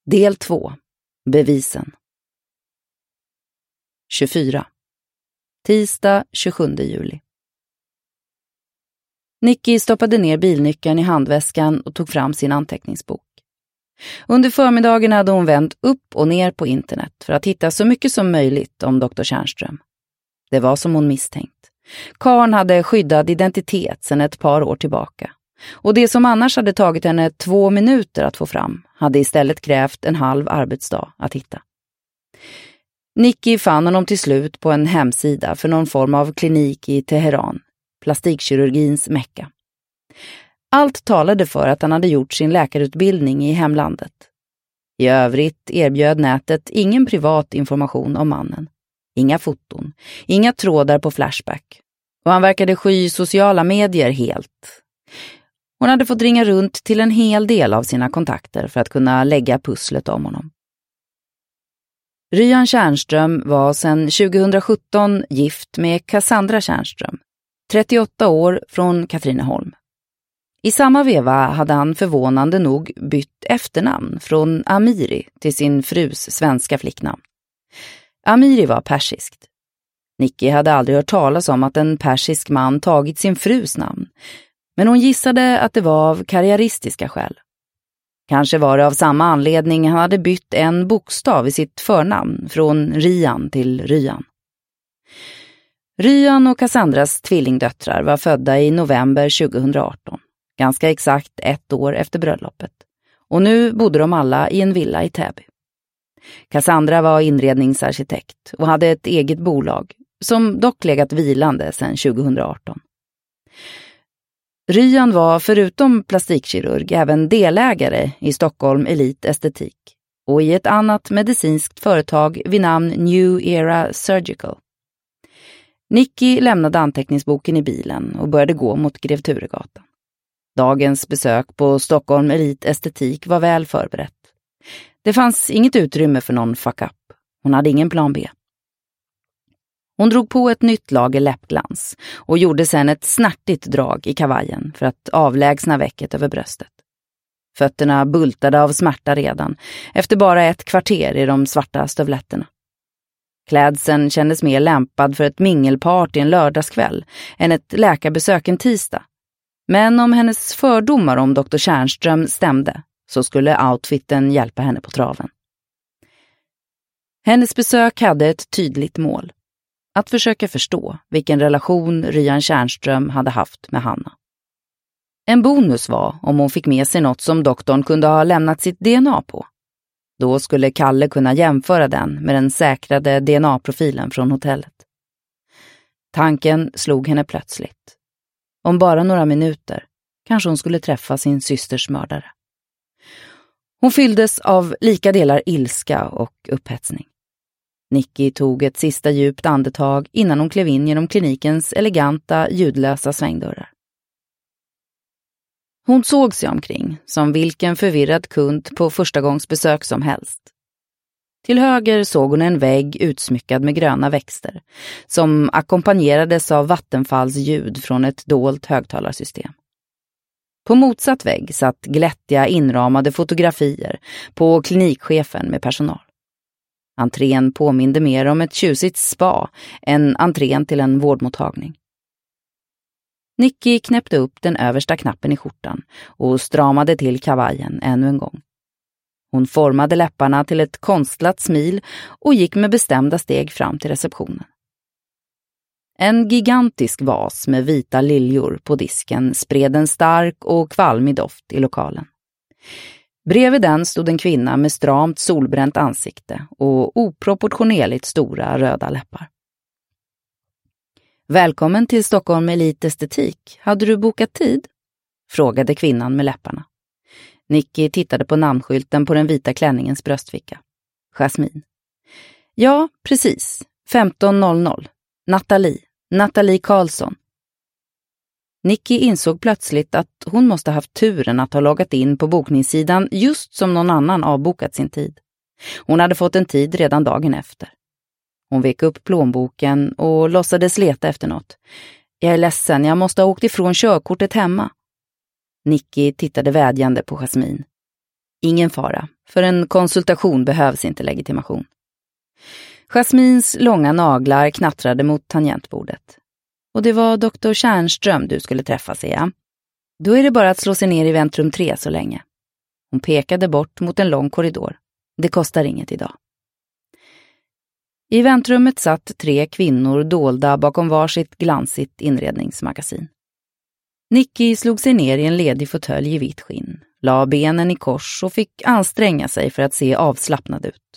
Del 2. Bevisen. 24. Tisdag 27 juli. Nicky stoppade ner bilnyckeln i handväskan och tog fram sin anteckningsbok. Under förmiddagen hade hon vänt upp och ner på internet för att hitta så mycket som möjligt om Dr. Tjärnström. Det var som hon misstänkt. Karn hade skyddad identitet sedan ett par år tillbaka. Och det som annars hade tagit henne 2 minuter att få fram hade istället krävt en halv arbetsdag att hitta. Nicky fann honom till slut på en hemsida för någon form av klinik i Teheran, plastikkirurgins mecka. Allt talade för att han hade gjort sin läkarutbildning i hemlandet. I övrigt erbjöd nätet ingen privat information om mannen. Inga foton, inga trådar på Flashback. Och han verkade sky sociala medier helt. Hon hade fått ringa runt till en hel del av sina kontakter för att kunna lägga pusslet om honom. Ryan Tjärnström var sedan 2017 gift med Cassandra Tjärnström, 38 år, från Katrineholm. I samma veva hade han förvånande nog bytt efternamn från Amiri till sin frus svenska flicknamn. Amiri var persiskt. Nicky hade aldrig hört talas om att en persisk man tagit sin frus namn, men hon gissade att det var av karriäristiska skäl. Kanske var det av samma anledning han hade bytt en bokstav i sitt förnamn från Ryan till Ryan. Ryan och Cassandras tvillingdöttrar var födda i november 2018, ganska exakt 1 år efter bröllopet. Och nu bodde de alla i en villa i Täby. Cassandra var inredningsarkitekt och hade ett eget bolag, som dock legat vilande sedan 2018. Ryan var förutom plastikkirurg även delägare i Stockholm Elite Estetik och i ett annat medicinskt företag vid namn New Era Surgical. Nicky lämnade anteckningsboken i bilen och började gå mot Grev Turegatan. Dagens besök på Stockholm Elite Estetik var väl förberett. Det fanns inget utrymme för någon fuck-up. Hon hade ingen plan B. Hon drog på ett nytt lager läppglans och gjorde sedan ett snärtigt drag i kavajen för att avlägsna väcket över bröstet. Fötterna bultade av smärta redan, efter bara 1 kvarter i de svarta stövletterna. Klädseln kändes mer lämpad för ett mingelpart i en lördagskväll än ett läkarbesök en tisdag. Men om hennes fördomar om Dr. Tjärnström stämde så skulle outfiten hjälpa henne på traven. Hennes besök hade ett tydligt mål. Att försöka förstå vilken relation Ryan Tjärnström hade haft med Hanna. En bonus var om hon fick med sig något som doktorn kunde ha lämnat sitt DNA på. Då skulle Kalle kunna jämföra den med den säkrade DNA-profilen från hotellet. Tanken slog henne plötsligt. Om bara några minuter kanske hon skulle träffa sin systers mördare. Hon fylldes av lika delar ilska och upphetsning. Nicky tog ett sista djupt andetag innan hon klev in genom klinikens eleganta, ljudlösa svängdörrar. Hon såg sig omkring som vilken förvirrad kund på förstagångsbesök som helst. Till höger såg hon en vägg utsmyckad med gröna växter som ackompanjerades av Vattenfalls ljud från ett dolt högtalarsystem. På motsatt vägg satt glättiga inramade fotografier på klinikchefen med personal. Entrén påminde mer om ett tjusigt spa än entrén till en vårdmottagning. Nicky knäppte upp den översta knappen i skjortan och stramade till kavajen ännu en gång. Hon formade läpparna till ett konstlat smil och gick med bestämda steg fram till receptionen. En gigantisk vas med vita liljor på disken spred en stark och kvalmig doft i lokalen. Bredvid den stod en kvinna med stramt solbränt ansikte och oproportionerligt stora röda läppar. Välkommen till Stockholm Elite Estetik. Hade du bokat tid? Frågade kvinnan med läpparna. Nicky tittade på namnskylten på den vita klänningens bröstficka. Jasmin. Ja, precis. 15:00. Nathalie Karlsson. Nicky insåg plötsligt att hon måste haft turen att ha loggat in på bokningssidan just som någon annan avbokat sin tid. Hon hade fått en tid redan dagen efter. Hon vek upp plånboken och låtsades leta efter något. Jag är ledsen, jag måste ha åkt ifrån körkortet hemma. Nicky tittade vädjande på Jasmin. Ingen fara, för en konsultation behövs inte legitimation. Jasmins långa naglar knattrade mot tangentbordet. Och det var doktor Tjärnström du skulle träffa, sig, ja. Då är det bara att slå sig ner i väntrum 3 så länge. Hon pekade bort mot en lång korridor. Det kostar inget idag. I väntrummet satt 3 kvinnor dolda bakom varsitt glansigt inredningsmagasin. Nicky slog sig ner i en ledig fåtölj i vitt skinn, la benen i kors och fick anstränga sig för att se avslappnad ut.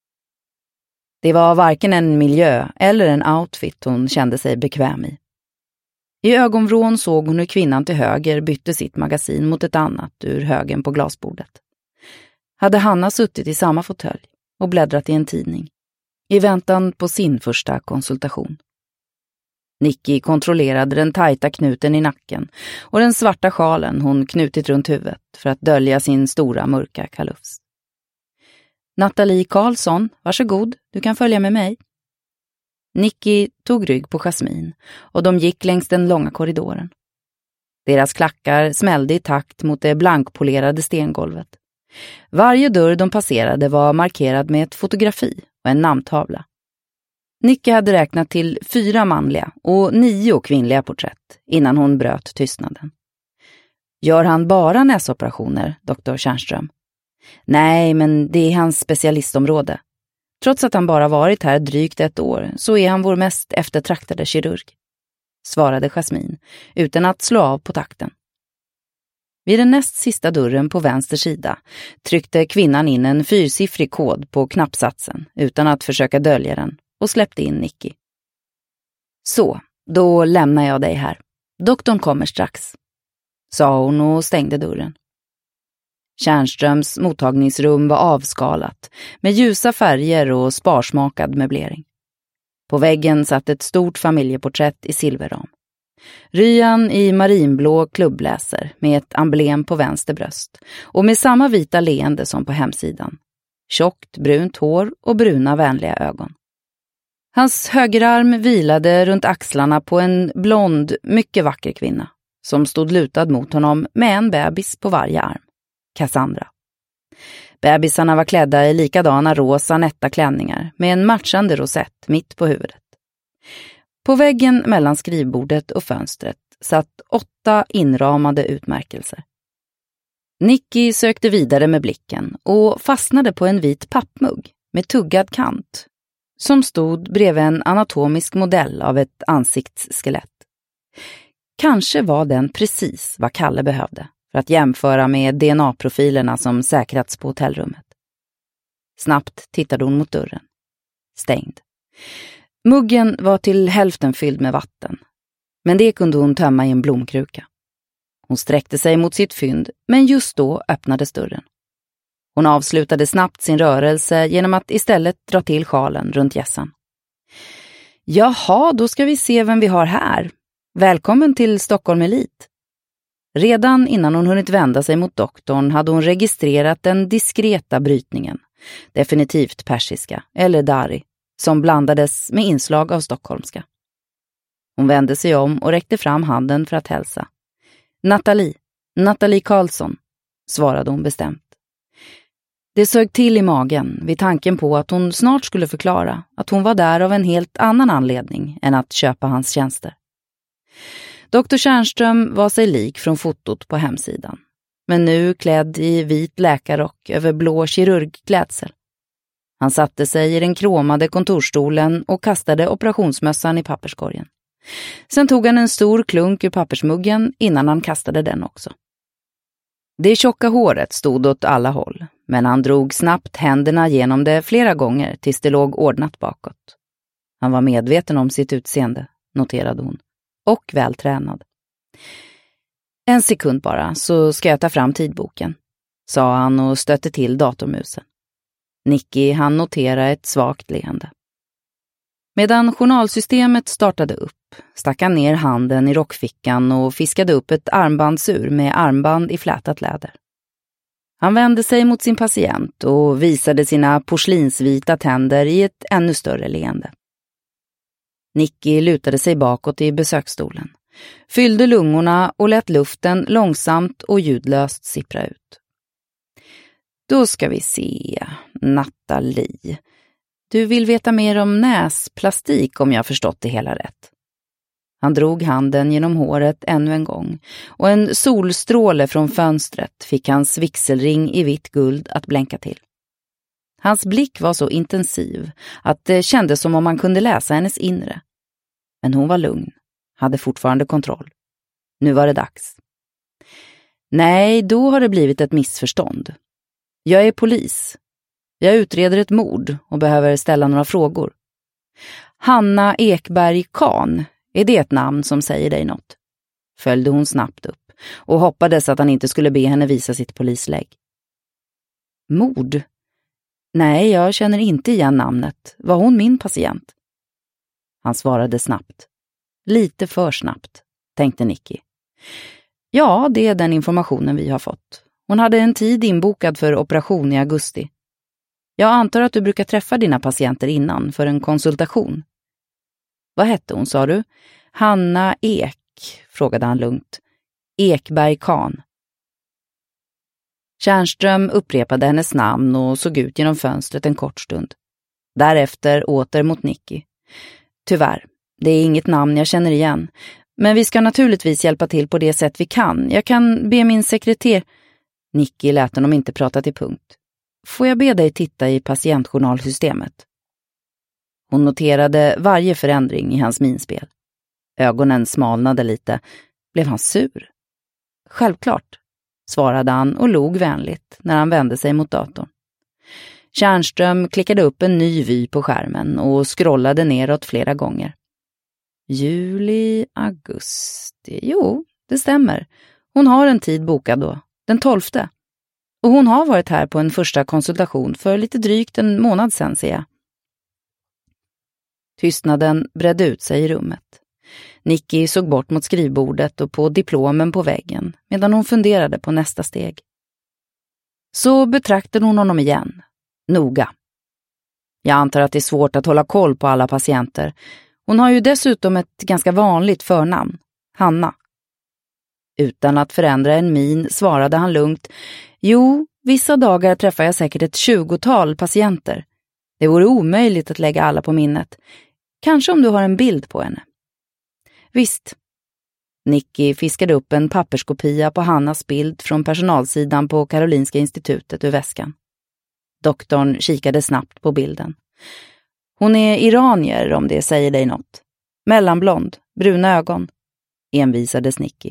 Det var varken en miljö eller en outfit hon kände sig bekväm i. I ögonvrån såg hon hur kvinnan till höger bytte sitt magasin mot ett annat ur högen på glasbordet. Hade Hanna suttit i samma fåtölj och bläddrat i en tidning, i väntan på sin första konsultation. Nicky kontrollerade den tajta knuten i nacken och den svarta sjalen hon knutit runt huvudet för att dölja sin stora mörka kalufs. Nathalie Karlsson, varsågod, du kan följa med mig. Nicky tog rygg på Jasmin och de gick längs den långa korridoren. Deras klackar smällde i takt mot det blankpolerade stengolvet. Varje dörr de passerade var markerad med ett fotografi och en namntavla. Nicky hade räknat till 4 manliga och 9 kvinnliga porträtt innan hon bröt tystnaden. Gör han bara näsoperationer, doktor Tjärnström? Nej, men det är hans specialistområde. Trots att han bara varit här drygt 1 år så är han vår mest eftertraktade kirurg, svarade Jasmin utan att slå av på takten. Vid den näst sista dörren på vänster sida tryckte kvinnan in en 4-siffrig kod på knappsatsen utan att försöka dölja den och släppte in Nicky. Så, då lämnar jag dig här. Doktorn kommer strax, sa hon och stängde dörren. Tjärnströms mottagningsrum var avskalat med ljusa färger och sparsmakad möblering. På väggen satt ett stort familjeporträtt i silverram. Ryan i marinblå klubbläser med ett emblem på vänster bröst och med samma vita leende som på hemsidan. Tjockt brunt hår och bruna vänliga ögon. Hans högerarm vilade runt axlarna på en blond, mycket vacker kvinna som stod lutad mot honom med en bebis på varje arm. Cassandra. Bebisarna var klädda i likadana rosa nätta klänningar med en matchande rosett mitt på huvudet. På väggen mellan skrivbordet och fönstret satt 8 inramade utmärkelser. Nicky sökte vidare med blicken och fastnade på en vit pappmugg med tuggad kant som stod bredvid en anatomisk modell av ett ansiktsskelett. Kanske var den precis vad Kalle behövde för att jämföra med DNA-profilerna som säkrats på hotellrummet. Snabbt tittade hon mot dörren. Stängd. Muggen var till hälften fylld med vatten, men det kunde hon tömma i en blomkruka. Hon sträckte sig mot sitt fynd, men just då öppnades dörren. Hon avslutade snabbt sin rörelse genom att istället dra till sjalen runt hjässan. Jaha, då ska vi se vem vi har här. Välkommen till Stockholm Elit. Redan innan hon hunnit vända sig mot doktorn hade hon registrerat den diskreta brytningen, definitivt persiska eller dari, som blandades med inslag av stockholmska. Hon vände sig om och räckte fram handen för att hälsa. Nathalie Karlsson, svarade hon bestämt. Det sög till i magen vid tanken på att hon snart skulle förklara att hon var där av en helt annan anledning än att köpa hans tjänster. Doktor Tjärnström var sig lik från fotot på hemsidan, men nu klädd i vit läkarrock över blå kirurgklädsel. Han satte sig i den kromade kontorstolen och kastade operationsmössan i papperskorgen. Sen tog han en stor klunk ur pappersmuggen innan han kastade den också. Det tjocka håret stod åt alla håll, men han drog snabbt händerna genom det flera gånger tills det låg ordnat bakåt. Han var medveten om sitt utseende, noterade hon, och vältränad. En sekund bara, så ska jag ta fram tidboken, sa han och stötte till datormusen. Nicky hann notera ett svagt leende. Medan journalsystemet startade upp stack han ner handen i rockfickan och fiskade upp ett armbandsur med armband i flätat läder. Han vände sig mot sin patient och visade sina porslinsvita tänder i ett ännu större leende. Nicky lutade sig bakåt i besöksstolen, fyllde lungorna och lät luften långsamt och ljudlöst sippra ut. Då ska vi se. Nathalie. Du vill veta mer om näsplastik om jag förstått det hela rätt. Han drog handen genom håret ännu en gång och en solstråle från fönstret fick hans vigselring i vitt guld att blänka till. Hans blick var så intensiv att det kändes som om man kunde läsa hennes inre. Men hon var lugn, hade fortfarande kontroll. Nu var det dags. Nej, då har det blivit ett missförstånd. Jag är polis. Jag utreder ett mord och behöver ställa några frågor. Hanna Ekberg Kahn, är det ett namn som säger dig något? Följde hon snabbt upp och hoppades att han inte skulle be henne visa sitt polislägg. Mord? Nej, jag känner inte igen namnet. Var hon min patient? Han svarade snabbt. Lite för snabbt, tänkte Nicky. Ja, det är den informationen vi har fått. Hon hade en tid inbokad för operation i augusti. Jag antar att du brukar träffa dina patienter innan för en konsultation. Vad hette hon, sa du? Hanna Ek, frågade han lugnt. Ekberg Kahn. Tjärnström upprepade hennes namn och såg ut genom fönstret en kort stund. Därefter åter mot Nicky. Tyvärr, det är inget namn jag känner igen. Men vi ska naturligtvis hjälpa till på det sätt vi kan. Jag kan be min sekreterare... Nicky lät honom inte prata till punkt. Får jag be dig titta i patientjournalsystemet? Hon noterade varje förändring i hans minspel. Ögonen smalnade lite. Blev han sur? Självklart, svarade han och log vänligt när han vände sig mot datorn. Tjärnström klickade upp en ny vy på skärmen och scrollade neråt flera gånger. Juli, augusti. Jo, det stämmer. Hon har en tid bokad då, den 12:e. Och hon har varit här på en första konsultation för lite drygt en månad sedan, ser jag. Tystnaden bredde ut sig i rummet. Nicky såg bort mot skrivbordet och på diplomen på väggen medan hon funderade på nästa steg. Så betraktade hon honom igen. Noga. Jag antar att det är svårt att hålla koll på alla patienter. Hon har ju dessutom ett ganska vanligt förnamn. Hanna. Utan att förändra en min svarade han lugnt. Jo, vissa dagar träffar jag säkert ett 20-tal patienter. Det vore omöjligt att lägga alla på minnet. Kanske om du har en bild på henne. Visst. Nicky fiskade upp en papperskopia på Hannas bild från personalsidan på Karolinska institutet ur väskan. Doktorn kikade snabbt på bilden. Hon är iranier om det säger dig något. Mellanblond, bruna ögon. Envisades Nicky.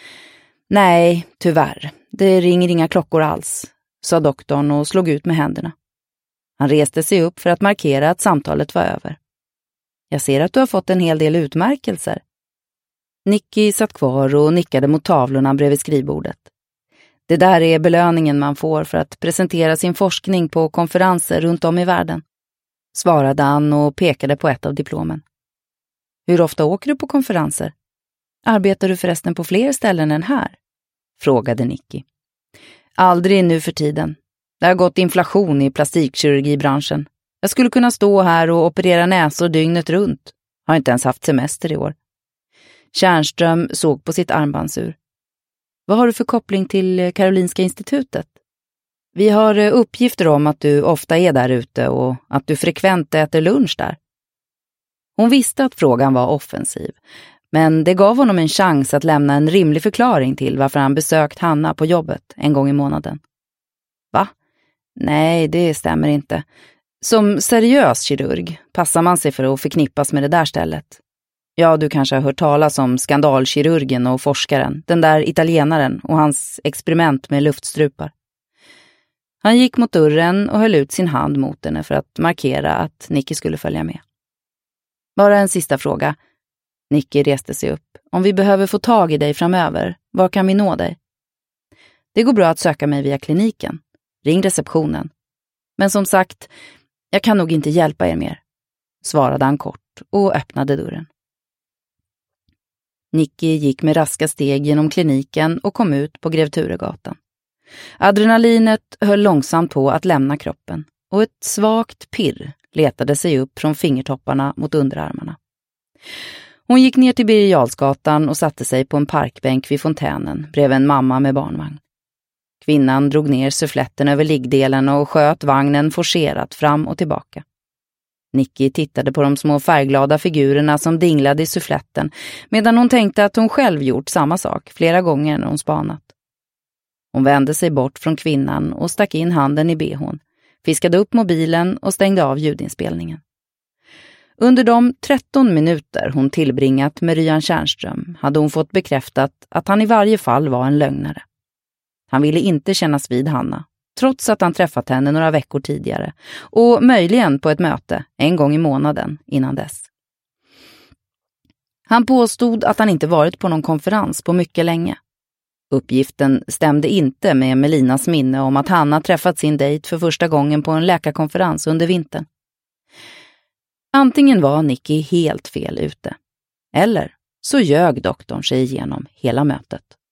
Nej, tyvärr. Det ringer inga klockor alls, sa doktorn och slog ut med händerna. Han reste sig upp för att markera att samtalet var över. Jag ser att du har fått en hel del utmärkelser. Nicky satt kvar och nickade mot tavlorna bredvid skrivbordet. Det där är belöningen man får för att presentera sin forskning på konferenser runt om i världen, svarade han och pekade på ett av diplomen. Hur ofta åker du på konferenser? Arbetar du förresten på fler ställen än här? Frågade Nicky. Aldrig nu för tiden. Det har gått inflation i plastikkirurgibranschen. Jag skulle kunna stå här och operera näsor dygnet runt. Har inte ens haft semester i år. Tjärnström såg på sitt armbandsur. Vad har du för koppling till Karolinska institutet? Vi har uppgifter om att du ofta är där ute och att du frekvent äter lunch där. Hon visste att frågan var offensiv, men det gav honom en chans att lämna en rimlig förklaring till varför han besökt Hanna på jobbet en gång i månaden. Va? Nej, det stämmer inte. Som seriös kirurg passar man sig för att förknippas med det där stället. Ja, du kanske har hört talas om skandalkirurgen och forskaren, den där italienaren och hans experiment med luftstrupar. Han gick mot dörren och höll ut sin hand mot henne för att markera att Nicky skulle följa med. Bara en sista fråga. Nicky reste sig upp. Om vi behöver få tag i dig framöver, var kan vi nå dig? Det går bra att söka mig via kliniken. Ring receptionen. Men som sagt, jag kan nog inte hjälpa er mer, svarade han kort och öppnade dörren. Nicky gick med raska steg genom kliniken och kom ut på Grev Turegatan. Adrenalinet höll långsamt på att lämna kroppen och ett svagt pirr letade sig upp från fingertopparna mot underarmarna. Hon gick ner till Birger Jarlsgatan och satte sig på en parkbänk vid fontänen bredvid en mamma med barnvagn. Kvinnan drog ner suffletten över liggdelen och sköt vagnen forcerat fram och tillbaka. Nicky tittade på de små färgglada figurerna som dinglade i suffletten medan hon tänkte att hon själv gjort samma sak flera gånger när hon spanat. Hon vände sig bort från kvinnan och stack in handen i behån, fiskade upp mobilen och stängde av ljudinspelningen. Under de 13 minuter hon tillbringat med Ryan Tjärnström hade hon fått bekräftat att han i varje fall var en lögnare. Han ville inte kännas vid Hanna, trots att han träffat henne några veckor tidigare och möjligen på ett möte en gång i månaden innan dess. Han påstod att han inte varit på någon konferens på mycket länge. Uppgiften stämde inte med Melinas minne om att Hanna träffat sin dejt för första gången på en läkarkonferens under vintern. Antingen var Nicky helt fel ute, eller så ljög doktorn sig igenom hela mötet.